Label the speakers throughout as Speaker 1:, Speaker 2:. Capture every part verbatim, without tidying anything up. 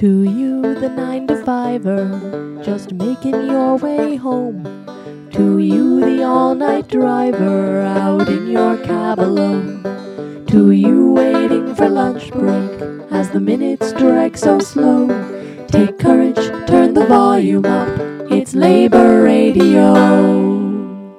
Speaker 1: To you, the nine to fiver, just making your way home. To you, the all-night driver, out in your cab alone. To you, waiting for lunch break, as the minutes drag so slow. Take courage, turn the volume up, it's Labor Radio.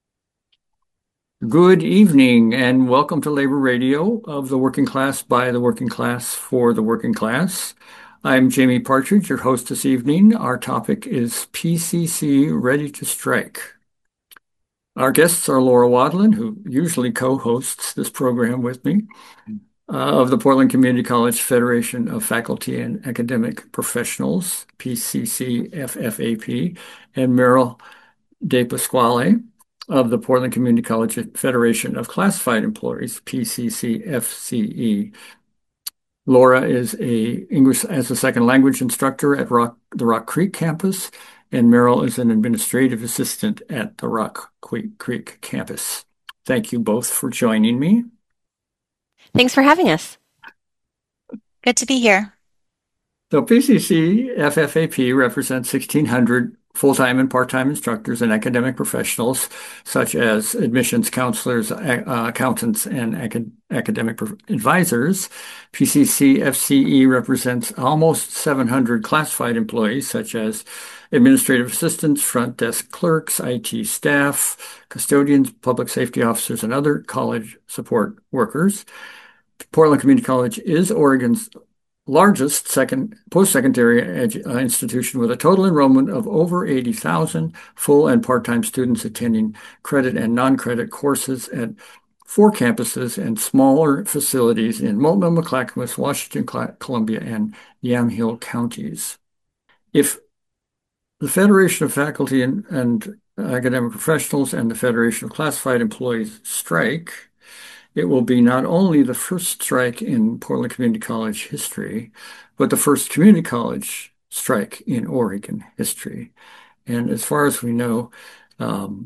Speaker 2: Good evening and welcome to Labor Radio of the Working Class by the Working Class for the Working Class. I'm Jamie Partridge, your host this evening. Our topic is P C C Ready to Strike. Our guests are Laura Wadlin, who usually co-hosts this program with me, uh, of the Portland Community College Federation of Faculty and Academic Professionals, P C C F F A P, and Meryl De Pasquale of the Portland Community College Federation of Classified Employees, P C C F C E. Laura is a English as a second language instructor at Rock, the Rock Creek campus, and Meryl is an administrative assistant at the Rock Creek campus. Thank you both for joining me.
Speaker 3: Thanks for having us.
Speaker 4: Good to be here.
Speaker 2: So P C C F F A P represents sixteen hundred full-time and part-time instructors and academic professionals, such as admissions counselors, uh, accountants, and acad academic advisors. P C C F C E represents almost seven hundred classified employees, such as administrative assistants, front desk clerks, I T staff, custodians, public safety officers, and other college support workers. Portland Community College is Oregon's largest second post-secondary uh, institution with a total enrollment of over eighty thousand full and part-time students attending credit and non-credit courses at four campuses and smaller facilities in Multnomah, Clackamas, Washington, Columbia, and Yamhill counties. If the Federation of Faculty and, and Academic Professionals and the Federation of Classified Employees strike, it will be not only the first strike in Portland Community College history, but the first community college strike in Oregon history. And as far as we know, um,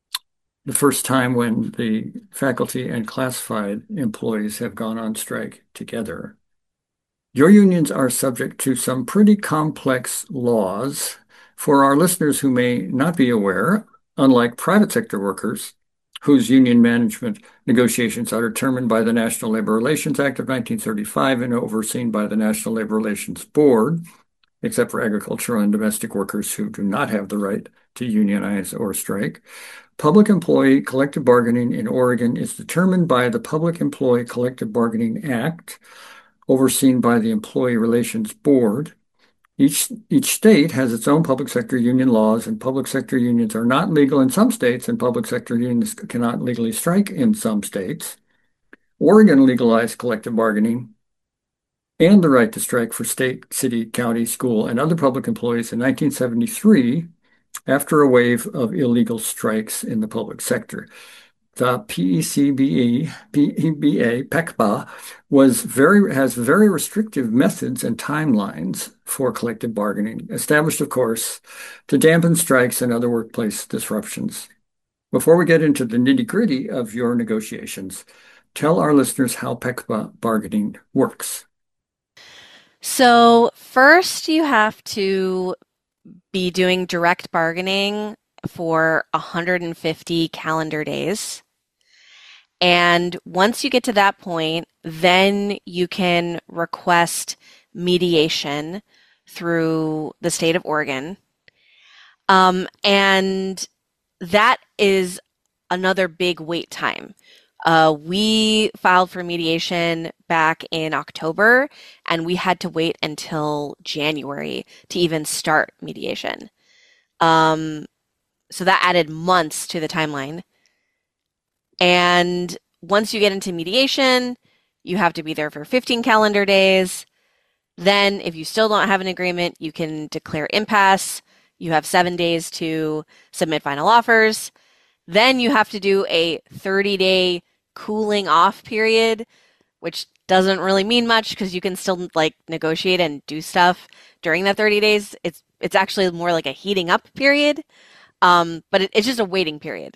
Speaker 2: the first time when the faculty and classified employees have gone on strike together. Your unions are subject to some pretty complex laws. For our listeners who may not be aware, unlike private sector workers, whose union management negotiations are determined by the National Labor Relations Act of nineteen thirty-five and overseen by the National Labor Relations Board, except for agricultural and domestic workers who do not have the right to unionize or strike. Public employee collective bargaining in Oregon is determined by the Public Employee Collective Bargaining Act, overseen by the Employee Relations Board. Each, each state has its own public sector union laws, and public sector unions are not legal in some states, and public sector unions cannot legally strike in some states. Oregon legalized collective bargaining and the right to strike for state, city, county, school, and other public employees in nineteen seventy-three after a wave of illegal strikes in the public sector. The P E C B A, P E B A, P E C B A, was very, has very restrictive methods and timelines for collective bargaining, established, of course, to dampen strikes and other workplace disruptions. Before we get into the nitty-gritty of your negotiations, tell our listeners how P E C B A bargaining works.
Speaker 3: So first you have to be doing direct bargaining for one hundred fifty calendar days. And once you get to that point, then you can request mediation through the state of Oregon. Um, and that is another big wait time. Uh, we filed for mediation back in October, and we had to wait until January to even start mediation. Um, so that added months to the timeline. And once you get into mediation, you have to be there for fifteen calendar days. Then if you still don't have an agreement, you can declare impasse. You have seven days to submit final offers. Then you have to do a thirty-day cooling off period, which doesn't really mean much because you can still like negotiate and do stuff during that thirty days. It's it's actually more like a heating up period, um, but it, it's just a waiting period.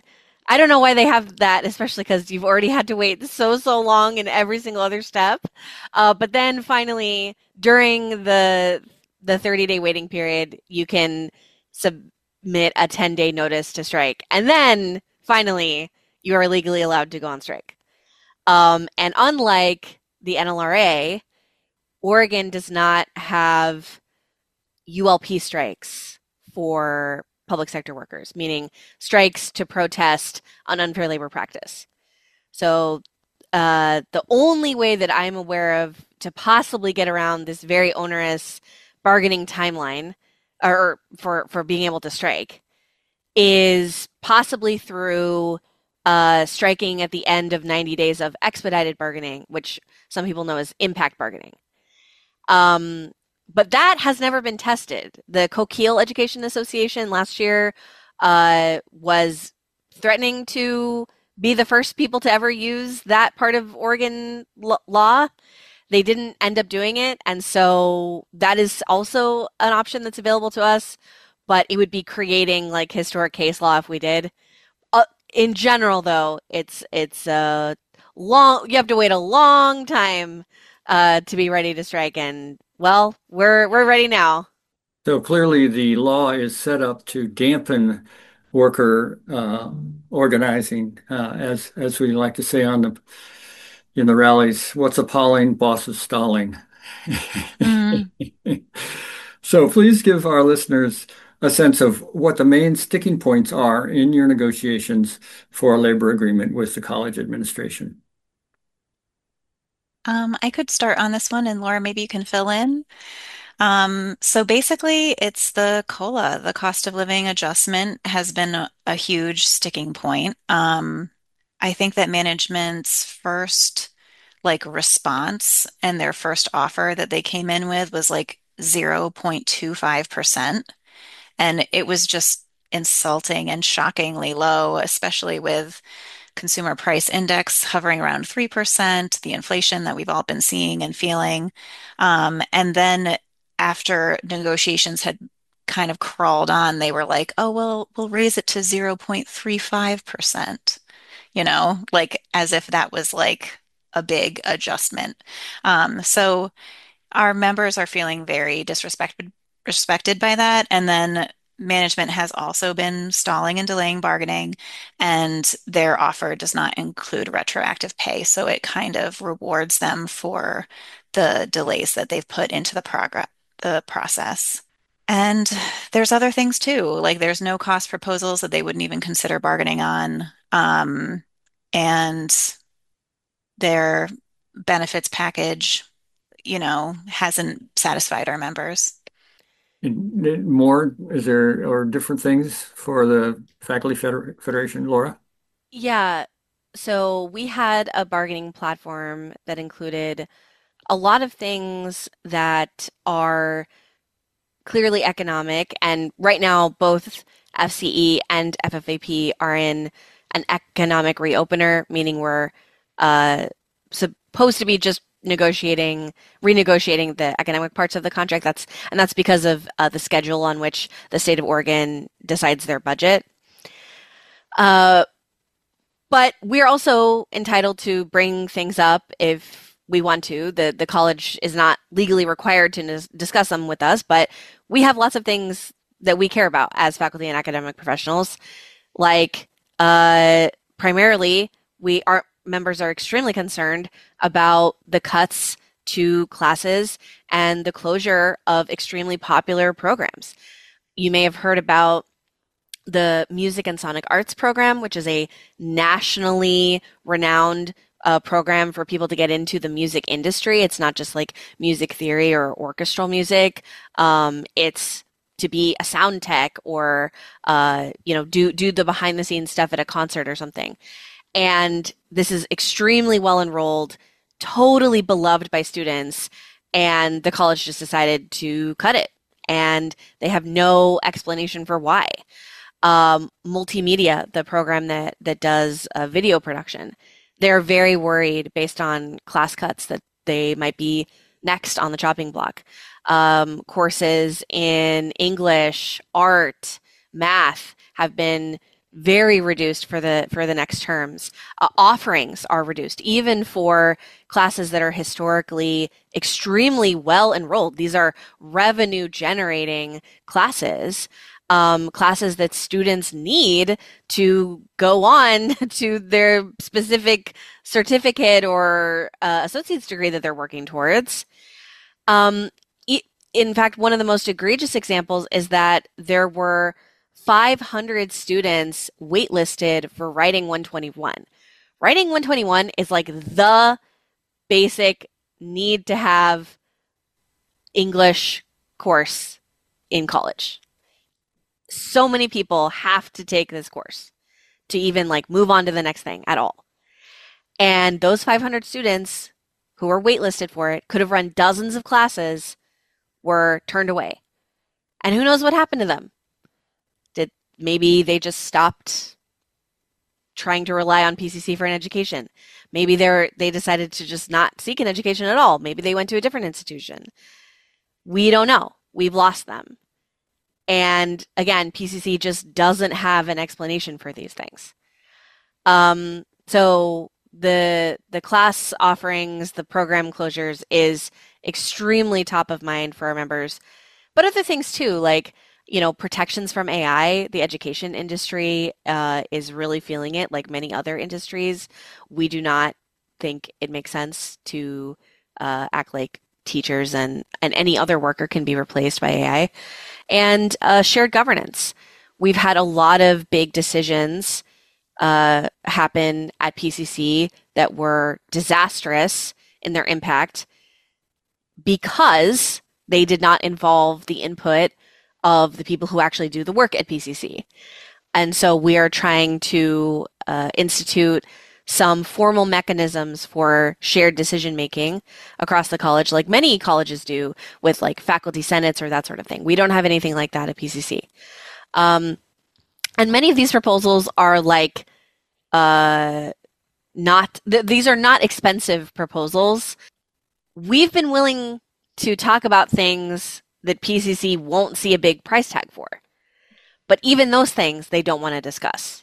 Speaker 3: I don't know why they have that, especially because you've already had to wait so, so long in every single other step. Uh, but then finally, during the the thirty-day waiting period, you can submit a ten-day notice to strike. And then finally, you are legally allowed to go on strike. Um, and unlike the N L R A, Oregon does not have U L P strikes for public sector workers, meaning strikes to protest an unfair labor practice. So uh, the only way that I'm aware of to possibly get around this very onerous bargaining timeline, or for, for being able to strike, is possibly through uh, striking at the end of ninety days of expedited bargaining, which some people know as impact bargaining. Um, But that has never been tested. The Coquille Education Association last year uh, was threatening to be the first people to ever use that part of Oregon l- law. They didn't end up doing it, and so that is also an option that's available to us, but it would be creating like historic case law if we did. Uh, in general, though, it's it's a long. You have to wait a long time uh, to be ready to strike, and well, we're we're ready now.
Speaker 2: So clearly, the law is set up to dampen worker uh, organizing, uh, as as we like to say on the in the rallies. What's appalling? Bosses stalling.
Speaker 4: Mm.
Speaker 2: So please give our listeners a sense of what the main sticking points are in your negotiations for a labor agreement with the college administration.
Speaker 4: Um, I could start on this one, and Laura, maybe you can fill in. Um, so basically, it's the COLA, the cost of living adjustment, has been a, a huge sticking point. Um, I think that management's first like response and their first offer that they came in with was like zero point two five percent. And it was just insulting and shockingly low, especially with consumer price index hovering around three percent, the inflation that we've all been seeing and feeling. Um, and then after negotiations had kind of crawled on, they were like, oh, well, we'll raise it to zero point three five percent, you know, like as if that was like a big adjustment. Um, so our members are feeling very disrespected respected by that. And then management has also been stalling and delaying bargaining, and their offer does not include retroactive pay. So it kind of rewards them for the delays that they've put into the progress, the process. And there's other things too, like there's no cost proposals that they wouldn't even consider bargaining on. Um, and their benefits package, you know, hasn't satisfied our members.
Speaker 2: And more, is there or different things for the Faculty Feder Federation, Laura?
Speaker 3: Yeah, so we had a bargaining platform that included a lot of things that are clearly economic, and right now both F C E and F F A P are in an economic reopener, meaning we're uh, supposed to be just negotiating, renegotiating the economic parts of the contract. That's and that's because of uh, the schedule on which the state of Oregon decides their budget. Uh, but we're also entitled to bring things up if we want to. The the college is not legally required to n- discuss them with us, but we have lots of things that we care about as faculty and academic professionals. Like uh, primarily, we our members are extremely concerned about the cuts to classes and the closure of extremely popular programs. You may have heard about the Music and Sonic Arts program, which is a nationally renowned uh, program for people to get into the music industry. It's not just like music theory or orchestral music. Um, it's to be a sound tech or uh, you know do do the behind the scenes stuff at a concert or something. And this is extremely well enrolled, totally beloved by students, and the college just decided to cut it, and they have no explanation for why. Um, multimedia, the program that that does uh, video production, they're very worried based on class cuts that they might be next on the chopping block. Um, courses in English, art, math have been very reduced for the for the next terms. Uh, offerings are reduced, even for classes that are historically extremely well enrolled. These are revenue generating classes, um, classes that students need to go on to their specific certificate or uh, associate's degree that they're working towards. Um, in fact, one of the most egregious examples is that there were five hundred students waitlisted for Writing one twenty-one. Writing one twenty-one is like the basic need to have English course in college. So many people have to take this course to even like move on to the next thing at all. And those five hundred students who were waitlisted for it could have run dozens of classes, were turned away. And who knows what happened to them? Did maybe they just stopped trying to rely on P C C for an education? Maybe they're they decided to just not seek an education at all. Maybe they went to a different institution. We don't know. We've lost them. And again, P C C just doesn't have an explanation for these things. Um, so the the class offerings, the program closures is extremely top of mind for our members. But other things too, like, you know, protections from A I. The education industry uh, is really feeling it, like many other industries. We do not think it makes sense to uh, act like teachers and, and any other worker can be replaced by A I. And uh, shared governance. We've had a lot of big decisions uh, happen at P C C that were disastrous in their impact because they did not involve the input of the people who actually do the work at P C C. And so we are trying to uh, institute some formal mechanisms for shared decision making across the college, like many colleges do with like faculty senates or that sort of thing. We don't have anything like that at P C C. Um, and many of these proposals are like uh, not, th- these are not expensive proposals. We've been willing to talk about things that P C C won't see a big price tag for. But even those things they don't want to discuss.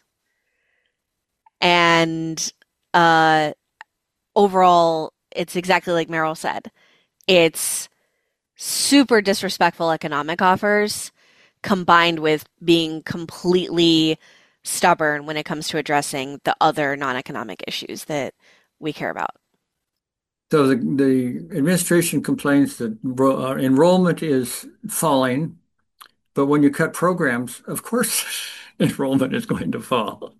Speaker 3: And uh, overall, it's exactly like Meryl said. It's super disrespectful economic offers combined with being completely stubborn when it comes to addressing the other non-economic issues that we care about.
Speaker 2: So the, the administration complains that ro- uh, enrollment is falling, but when you cut programs, of course, enrollment is going to fall.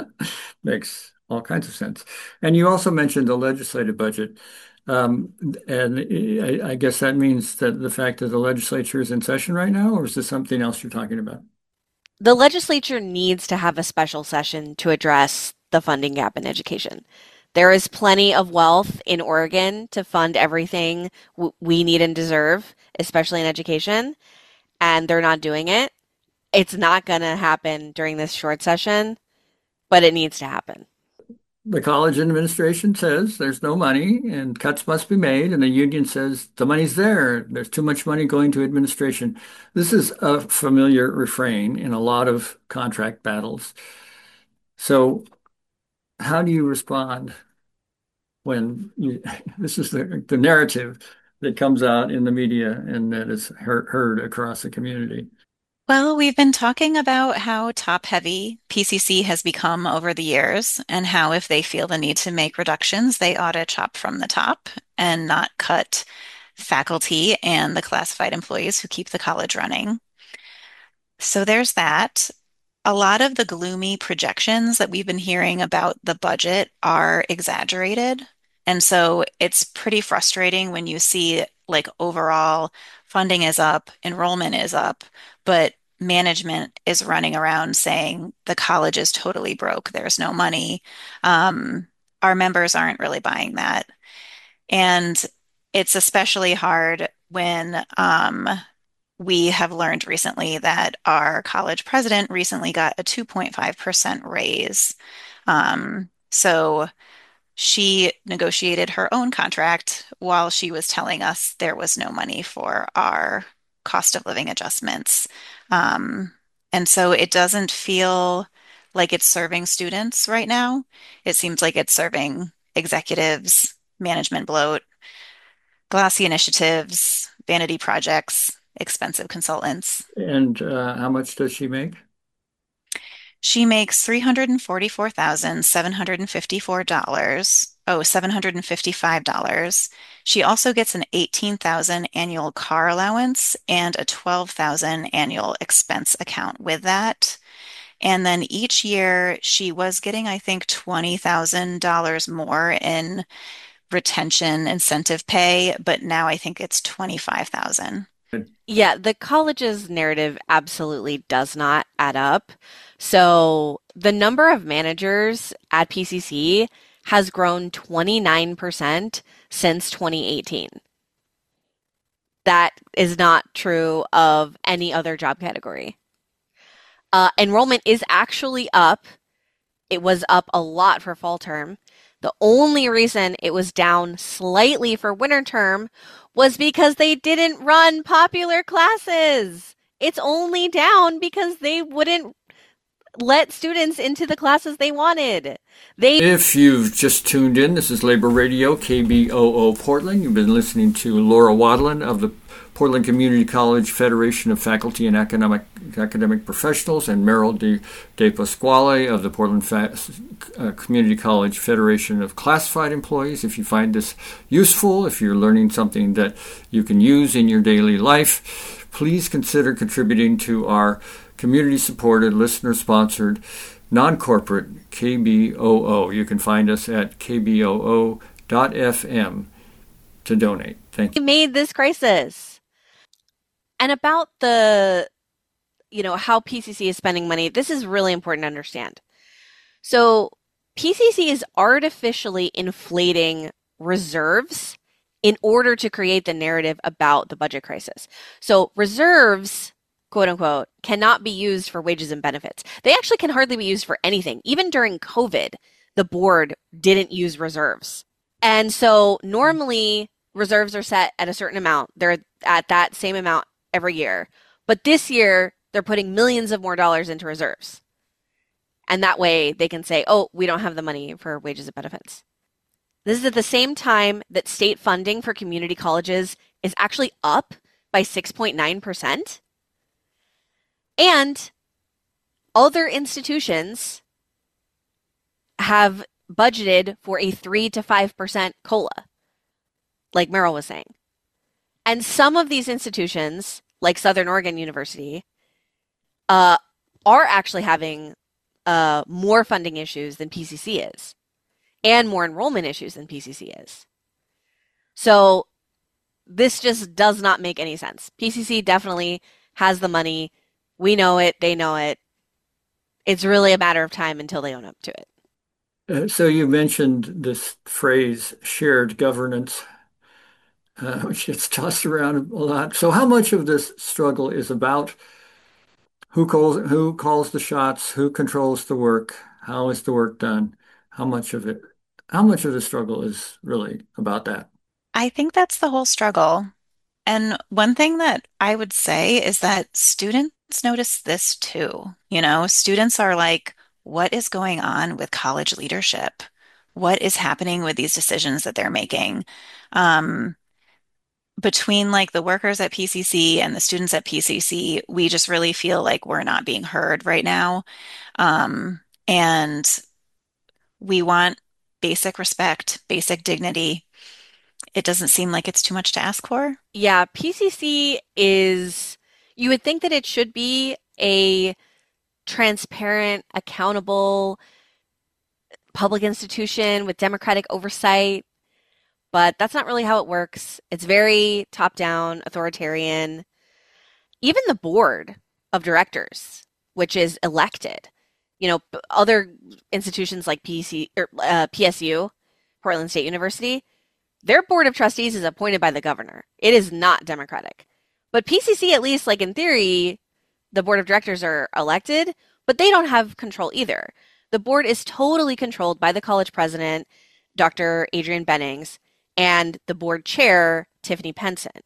Speaker 2: Makes all kinds of sense. And you also mentioned the legislative budget. Um, and I, I guess that means that the fact that the legislature is in session right now, or is this something else you're talking about?
Speaker 3: The legislature needs to have a special session to address the funding gap in education. There is plenty of wealth in Oregon to fund everything w- we need and deserve, especially in education, and they're not doing it. It's not going to happen during this short session, but it needs to happen.
Speaker 2: The college administration says there's no money and cuts must be made, and the union says the money's there. There's too much money going to administration. This is a familiar refrain in a lot of contract battles. So, how do you respond when you, this is the, the narrative that comes out in the media and that is heard, heard across the community?
Speaker 4: Well, we've been talking about how top-heavy P C C has become over the years, and how if they feel the need to make reductions, they ought to chop from the top and not cut faculty and the classified employees who keep the college running. So there's that. A lot of the gloomy projections that we've been hearing about the budget are exaggerated. And so it's pretty frustrating when you see like overall funding is up, enrollment is up, but management is running around saying the college is totally broke, there's no money. Um, our members aren't really buying that. And it's especially hard when um, we have learned recently that our college president recently got a two point five percent raise. Um, so she negotiated her own contract while she was telling us there was no money for our cost of living adjustments. Um, and so it doesn't feel like it's serving students right now. It seems like it's serving executives, management bloat, glossy initiatives, vanity projects, expensive consultants.
Speaker 2: And uh, how much does she make?
Speaker 4: She makes three hundred forty-four thousand seven hundred fifty-four dollars. Oh, seven hundred fifty-five dollars. She also gets an eighteen thousand dollars annual car allowance and a twelve thousand dollars annual expense account with that. And then each year she was getting, I think, twenty thousand dollars more in retention incentive pay, but now I think it's twenty-five thousand dollars.
Speaker 3: Yeah, the college's narrative absolutely does not add up. So the number of managers at P C C has grown twenty-nine percent since twenty eighteen. That is not true of any other job category. Uh, enrollment is actually up. It was up a lot for fall term. The only reason it was down slightly for winter term was because they didn't run popular classes. It's only down because they wouldn't let students into the classes they wanted. They
Speaker 2: If you've just tuned in, this is Labor Radio, K B O O Portland. You've been listening to Laura Wadlin of the Portland Community College Federation of Faculty and Academic Academic Professionals, and Meryl De, De Pasquale of the Portland Fa- uh, Community College Federation of Classified Employees. If you find this useful, if you're learning something that you can use in your daily life, please consider contributing to our community-supported, listener-sponsored, non-corporate K B O O. You can find us at k b o o dot f m to donate. Thank you.
Speaker 3: made this crisis. And about the, you know, how P C C is spending money, this is really important to understand. So P C C is artificially inflating reserves in order to create the narrative about the budget crisis. So reserves, quote unquote, cannot be used for wages and benefits. They actually can hardly be used for anything. Even during COVID, the board didn't use reserves. And so normally reserves are set at a certain amount. They're at that same amount every year. But this year, they're putting millions of more dollars into reserves. And that way they can say, oh, we don't have the money for wages and benefits. This is at the same time that state funding for community colleges is actually up by six point nine percent. And other institutions have budgeted for a three to five percent COLA, like Meryl was saying. And some of these institutions, like Southern Oregon University, uh, are actually having uh, more funding issues than P C C is, and more enrollment issues than P C C is. So this just does not make any sense. P C C definitely has the money. We know it. They know it. It's really a matter of time until they own up to it.
Speaker 2: Uh, so you mentioned this phrase, shared governance, uh, which gets tossed around a lot. So how much of this struggle is about who calls who calls the shots, who controls the work, how is the work done? How much of it, how much of the struggle is really about that?
Speaker 4: I think that's the whole struggle. And one thing that I would say is that students notice this too. You know, students are like, what is going on with college leadership? What is happening with these decisions that they're making? Um, between like the workers at P C C and the students at P C C, we just really feel like we're not being heard right now. Um, and we want basic respect, basic dignity. It doesn't seem like it's too much to ask for.
Speaker 3: Yeah, P C C is, you would think that it should be a transparent, accountable public institution with democratic oversight, but that's not really how it works. It's very top-down, authoritarian. Even the board of directors, which is elected, you know, other institutions like P C, or, uh, P S U, Portland State University, their board of trustees is appointed by the governor. It is not democratic. But P C C, at least like in theory, the board of directors are elected, but they don't have control either. The board is totally controlled by the college president, Doctor Adrian Bennings, and the board chair, Tiffany Penson.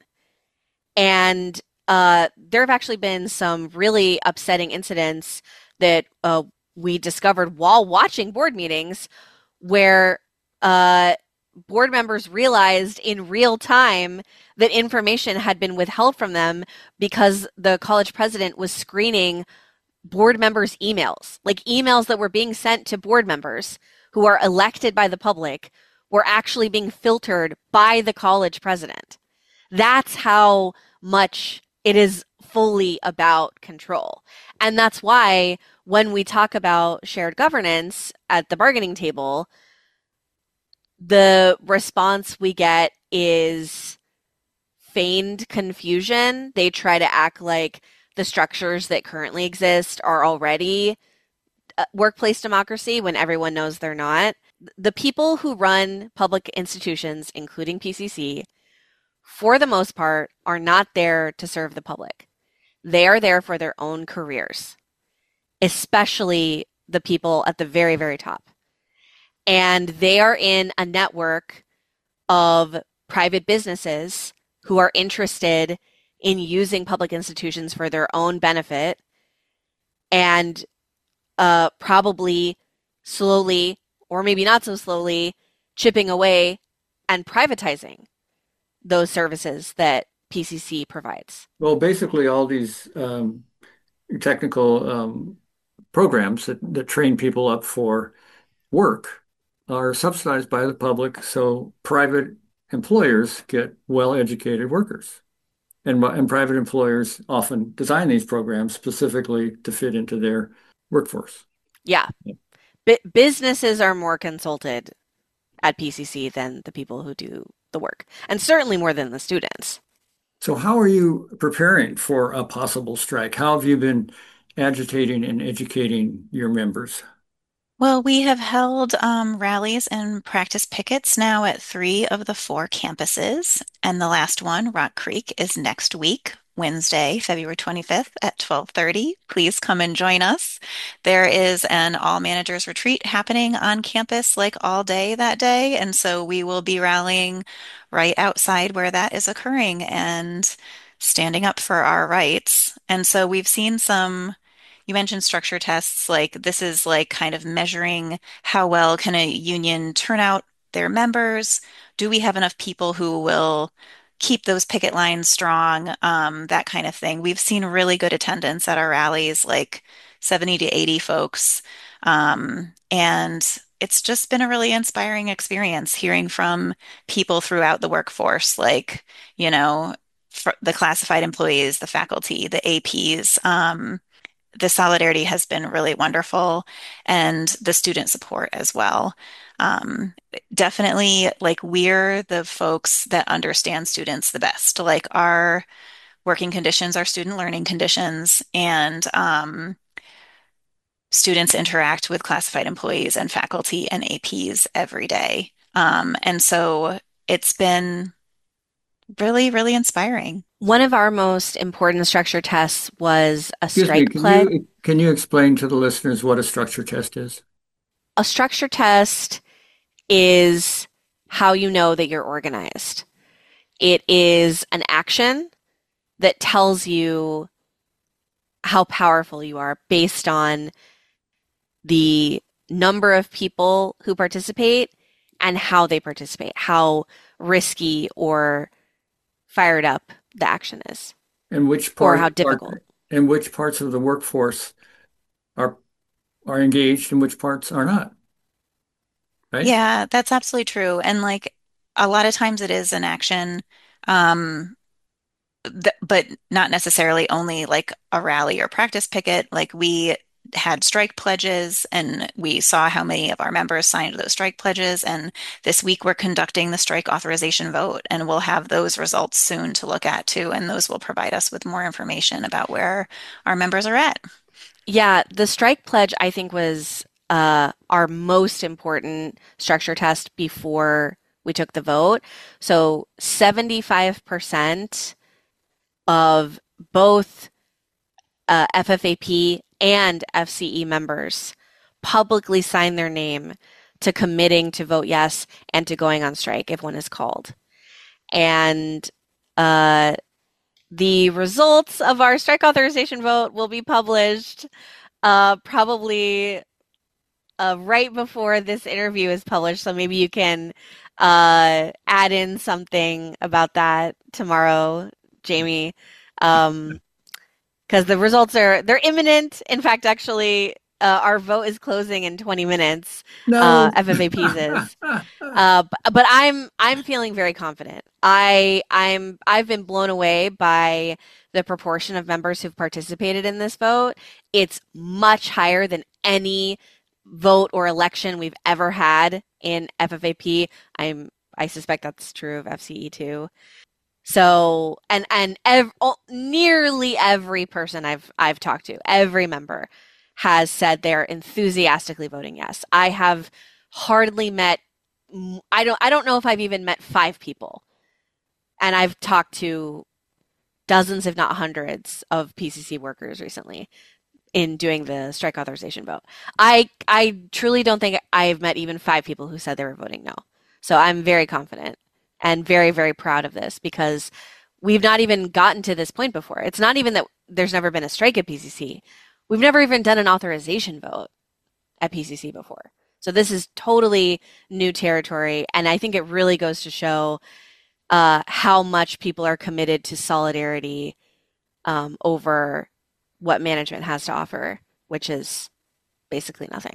Speaker 3: And uh, there have actually been some really upsetting incidents that uh, we discovered while watching board meetings where uh, board members realized in real time that information had been withheld from them because the college president was screening board members' emails, like emails that were being sent to board members who are elected by the public were actually being filtered by the college president. That's how much it is fully about control. And that's why when we talk about shared governance at the bargaining table, the response we get is feigned confusion. They try to act like the structures that currently exist are already workplace democracy when everyone knows they're not. The people who run public institutions, including P C C, for the most part, are not there to serve the public. They are there for their own careers, especially the people at the very, very top. And they are in a network of private businesses who are interested in using public institutions for their own benefit and uh, probably slowly, or maybe not so slowly, chipping away and privatizing those services that P C C provides.
Speaker 2: Well, basically, all these um, technical um, programs that, that train people up for work are subsidized by the public, so private employers get well-educated workers. And, and private employers often design these programs specifically to fit into their workforce.
Speaker 3: Yeah. B- businesses are more consulted at P C C than the people who do the work, and certainly more than the students.
Speaker 2: So how are you preparing for a possible strike? How have you been agitating and educating your members?
Speaker 4: Well, we have held um, rallies and practice pickets now at three of the four campuses. And the last one, Rock Creek, is next week, Wednesday, February twenty-fifth at twelve thirty. Please come and join us. There is an all managers retreat happening on campus like all day that day. And so we will be rallying right outside where that is occurring and standing up for our rights. And so we've seen some. You mentioned structure tests, like this is like kind of measuring how well can a union turn out their members? Do we have enough people who will keep those picket lines strong? Um, that kind of thing. We've seen really good attendance at our rallies, like seventy to eighty folks. Um, and it's just been a really inspiring experience hearing from people throughout the workforce, like, you know, for the classified employees, the faculty, the A Ps. Um, the solidarity has been really wonderful and the student support as well. Um, definitely, like, we're the folks that understand students the best. Like, our working conditions are student learning conditions, and um, students interact with classified employees and faculty and A Ps every day. Um, and so it's been really, really inspiring.
Speaker 3: One of our most important structure tests was a
Speaker 2: Excuse me,
Speaker 3: strike
Speaker 2: can
Speaker 3: pledge.
Speaker 2: you can you explain to the listeners what a structure test is?
Speaker 3: A structure test is how you know that you're organized. It is an action that tells you how powerful you are based on the number of people who participate and how they participate, how risky or fired up the action is,
Speaker 2: And which
Speaker 3: or
Speaker 2: part
Speaker 3: how difficult.
Speaker 2: Are, and which parts of the workforce are are engaged and which parts are not, right?
Speaker 4: Yeah, that's absolutely true. And like a lot of times it is an action, um, th but not necessarily only like a rally or practice picket. Like we had strike pledges and we saw how many of our members signed those strike pledges. And this week we're conducting the strike authorization vote, and we'll have those results soon to look at too. And those will provide us with more information about where our members are at.
Speaker 3: Yeah, the strike pledge, I think, was uh, our most important structure test before we took the vote. So seventy-five percent of both uh, F F A P and F C E members publicly signed their name to committing to vote yes and to going on strike if one is called. And uh, the results of our strike authorization vote will be published uh, probably uh, right before this interview is published, so maybe you can uh, add in something about that tomorrow, Jamie. Um, because the results are they're imminent. In fact, actually, uh, our vote is closing in twenty minutes. Uh,
Speaker 2: No.
Speaker 3: F F A P's is. Uh, but, but I'm I'm feeling very confident. I I'm I've been blown away by the proportion of members who've participated in this vote. It's much higher than any vote or election we've ever had in F F A P. I'm I suspect that's true of F C E too. So and and ev- oh, nearly every person I've I've talked to, every member has said they're enthusiastically voting yes. I have hardly met I don't I don't know if I've even met five people. And I've talked to dozens, if not hundreds, of P C C workers recently in doing the strike authorization vote. I I truly don't think I've met even five people who said they were voting no. So I'm very confident and very, very proud of this because we've not even gotten to this point before. It's not even that there's never been a strike at P C C. We've never even done an authorization vote at P C C before. So this is totally new territory, and I think it really goes to show uh, how much people are committed to solidarity um, over what management has to offer, which is basically nothing.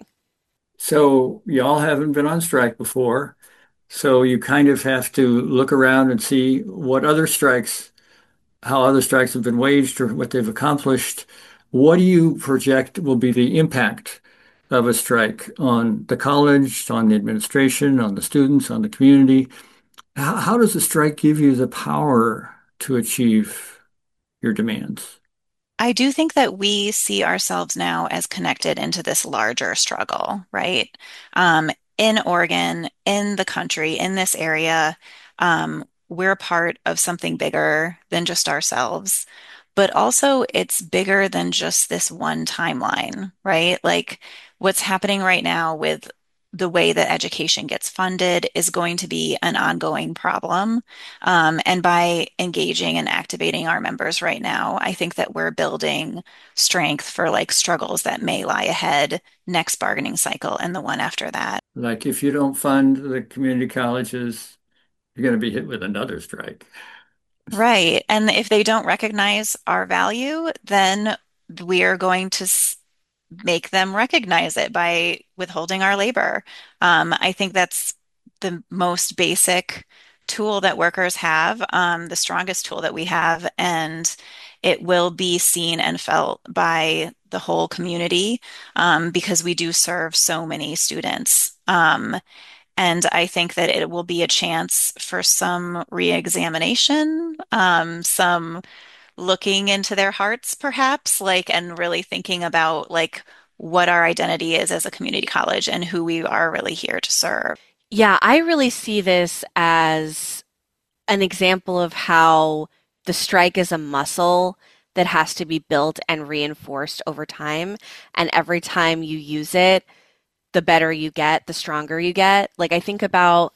Speaker 2: So y'all haven't been on strike before. So you kind of have to look around and see what other strikes, how other strikes have been waged or what they've accomplished. What do you project will be the impact of a strike on the college, on the administration, on the students, on the community? How, how does a strike give you the power to achieve your demands?
Speaker 4: I do think that we see ourselves now as connected into this larger struggle, right? Um, in Oregon, in the country, in this area, um, we're part of something bigger than just ourselves. But also, it's bigger than just this one timeline, right? Like what's happening right now with the way that education gets funded is going to be an ongoing problem. Um, and by engaging and activating our members right now, I think that we're building strength for like struggles that may lie ahead next bargaining cycle and the one after that.
Speaker 2: Like if you don't fund the community colleges, you're going to be hit with another strike.
Speaker 4: Right. And if they don't recognize our value, then we are going to s- make them recognize it by withholding our labor. Um, I think that's the most basic tool that workers have, um, the strongest tool that we have, and it will be seen and felt by the whole community, um, because we do serve so many students. Um, and I think that it will be a chance for some reexamination, um, some looking into their hearts, perhaps, like, and really thinking about like what our identity is as a community college and who we are really here to serve.
Speaker 3: Yeah, I really see this as an example of how the strike is a muscle that has to be built and reinforced over time. And every time you use it, the better you get, the stronger you get. Like I think about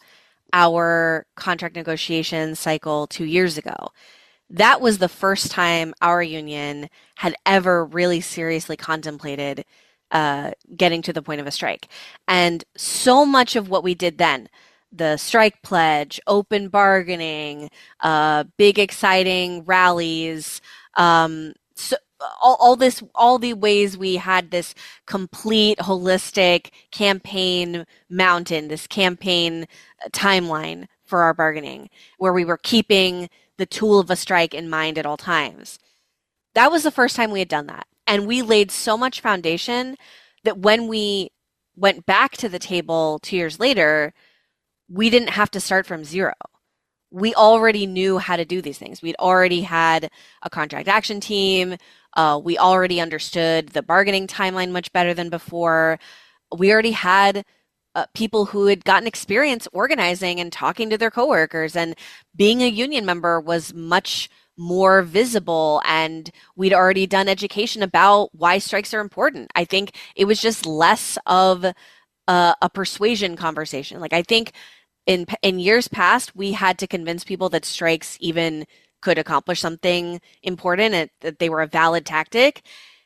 Speaker 3: our contract negotiation cycle two years ago. That was the first time our union had ever really seriously contemplated uh, getting to the point of a strike. And so much of what we did then, the strike pledge, open bargaining, uh, big exciting rallies, um, so all, all this, all the ways we had this complete holistic campaign mountain, this campaign timeline for our bargaining, where we were keeping the tool of a strike in mind at all times. That was the first time we had done that. And we laid so much foundation that when we went back to the table two years later, we didn't have to start from zero. We already knew how to do these things. We'd already had a contract action team. Uh, we already understood the bargaining timeline much better than before. We already had uh, people who had gotten experience organizing and talking to their coworkers, and being a union member was much more visible, and we'd already done education about why strikes are important. I think it was just less of a, a persuasion conversation. Like I think in in years past, we had to convince people that strikes even could accomplish something important and that they were a valid tactic.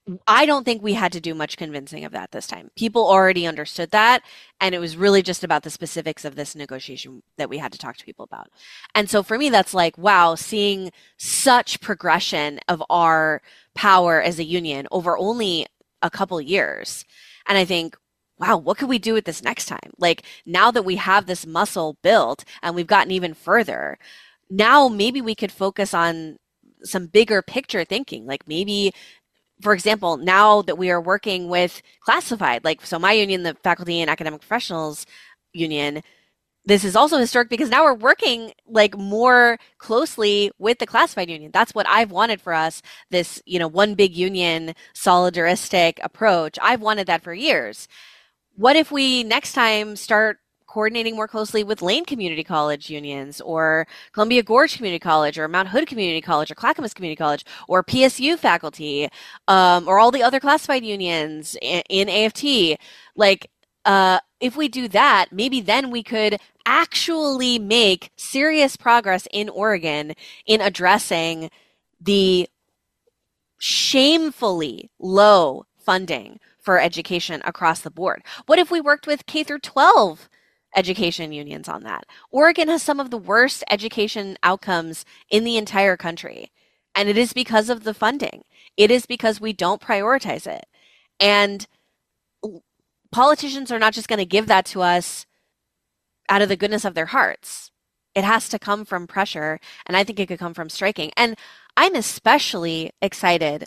Speaker 3: I don't think we had to do much convincing of that this time. People already understood that, and it was really just about the specifics of this negotiation that we had to talk to people about. And so for me, that's like, wow, seeing such progression of our power as a union over only a couple years. And I think, wow, what could we do with this next time? Like, now that we have this muscle built and we've gotten even further, now maybe we could focus on some bigger picture thinking. Like maybe, for example, now that we are working with classified, like, so my union, the Faculty and Academic Professionals Union, this is also historic because now we're working like more closely with the classified union. That's what I've wanted for us, this, you know, one big union, solidaristic approach. I've wanted that for years. What if we next time start coordinating more closely with Lane Community College unions, or Columbia Gorge Community College, or Mount Hood Community College, or Clackamas Community College, or P S U faculty, um, or all the other classified unions in, in A F T? Like, uh, if we do that, maybe then we could actually make serious progress in Oregon in addressing the shamefully low funding for education across the board. What if we worked with K through twelve education unions on that? Oregon has some of the worst education outcomes in the entire country, and it is because of the funding. It is because we don't prioritize it. And politicians are not just going to give that to us out of the goodness of their hearts. It has to come from pressure, and I think it could come from striking. And I'm especially excited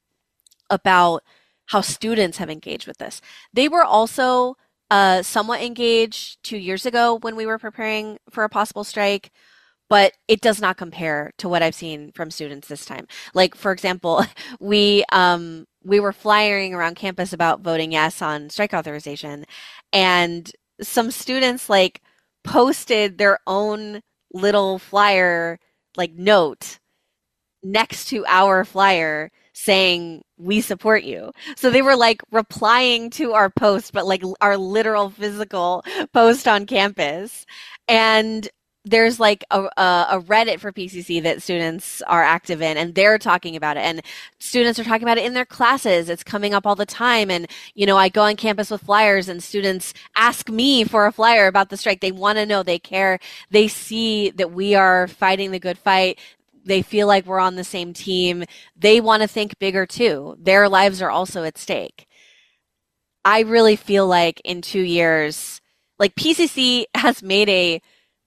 Speaker 3: about how students have engaged with this. They were also uh, somewhat engaged two years ago when we were preparing for a possible strike, but it does not compare to what I've seen from students this time. Like, for example, we um, we were flyering around campus about voting yes on strike authorization, and some students like posted their own little flyer, like, note next to our flyer saying, "We support you." So they were like replying to our post, but like our literal physical post on campus. And there's like a, a Reddit for P C C that students are active in, and they're talking about it. And students are talking about it in their classes. It's coming up all the time. And, you know, I go on campus with flyers, and students ask me for a flyer about the strike. They want to know, they care. They see that we are fighting the good fight. They feel like we're on the same team. They want to think bigger too. Their lives are also at stake. I really feel like in two years, like, P C C has made a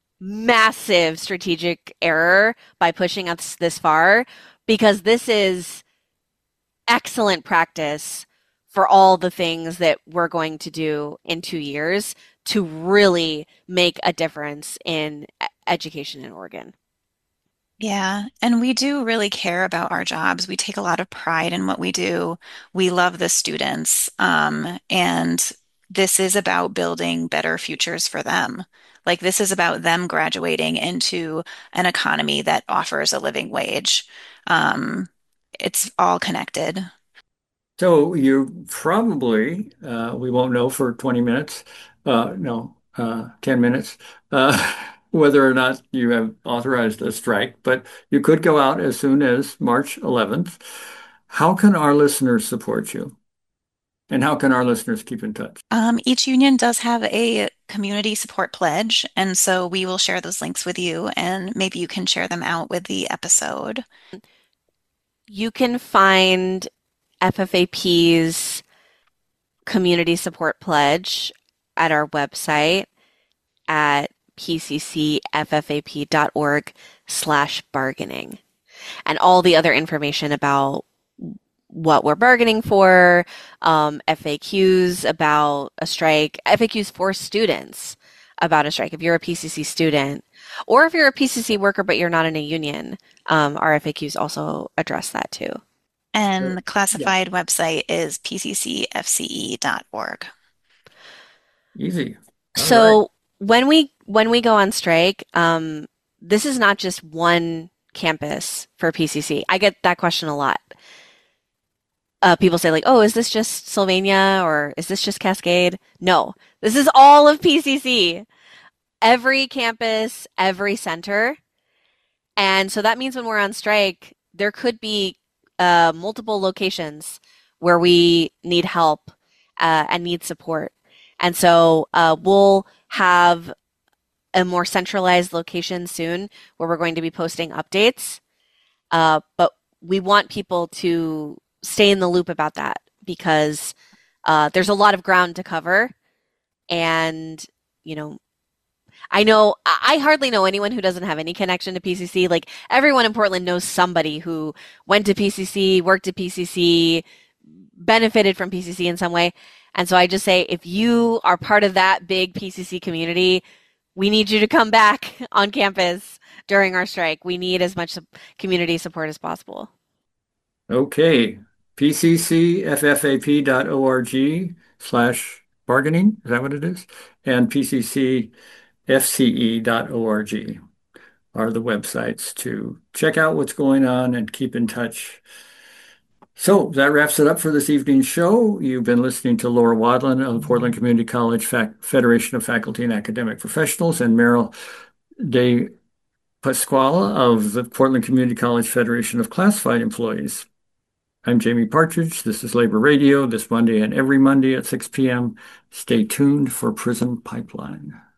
Speaker 3: massive strategic error by pushing us this far, because this is excellent practice for all the things that we're going to do in two years to really make a difference in education in Oregon.
Speaker 4: Yeah, and we do really care about our jobs. We take a lot of pride in what we do. We love the students, um, and this is about building better futures for them. Like, this is about them graduating into an economy that offers a living wage. Um, it's all connected.
Speaker 2: So you probably, uh, we won't know for twenty minutes, uh, no, uh, ten minutes, uh, whether or not you have authorized a strike, but you could go out as soon as March eleventh. How can our listeners support you? And how can our listeners keep in touch?
Speaker 4: Um, each union does have a community support pledge, and so we will share those links with you, and maybe you can share them out with the episode.
Speaker 3: You can find F F A P's community support pledge at our website at pccffap.org slash bargaining. And all the other information about what we're bargaining for, um, F A Qs about a strike, F A Qs for students about a strike. If you're a P C C student, or if you're a P C C worker but you're not in a union, um, our F A Qs also address that too.
Speaker 4: And the
Speaker 2: Yeah.
Speaker 4: classified website is p c c f c e dot org.
Speaker 2: Easy. All
Speaker 3: So
Speaker 2: right.
Speaker 3: when we when we go on strike, um, this is not just one campus for P C C. I get that question a lot. Uh, people say like, "Oh, is this just Sylvania or is this just Cascade?" No, this is all of P C C. Every campus, every center. And so that means when we're on strike, there could be uh, multiple locations where we need help uh, and need support. And so uh, we'll have a more centralized location soon where we're going to be posting updates. Uh, but we want people to stay in the loop about that because uh, there's a lot of ground to cover. And, you know, I know I hardly know anyone who doesn't have any connection to P C C. Like everyone in Portland knows somebody who went to P C C, worked at P C C, benefited from P C C in some way. And so I just say, if you are part of that big P C C community, we need you to come back on campus during our strike. We need as much community support as possible.
Speaker 2: Okay. P C C F F A P dot org slash bargaining. Is that what it is? And P C C F C E dot org are the websites to check out what's going on and keep in touch. So that wraps it up for this evening's show. You've been listening to Laura Wadlin of the Portland Community College Fac Federation of Faculty and Academic Professionals and Meryl De Pasquale of the Portland Community College Federation of Classified Employees. I'm Jamie Partridge. This is Labor Radio this Monday and every Monday at six p m Stay tuned for Prison Pipeline.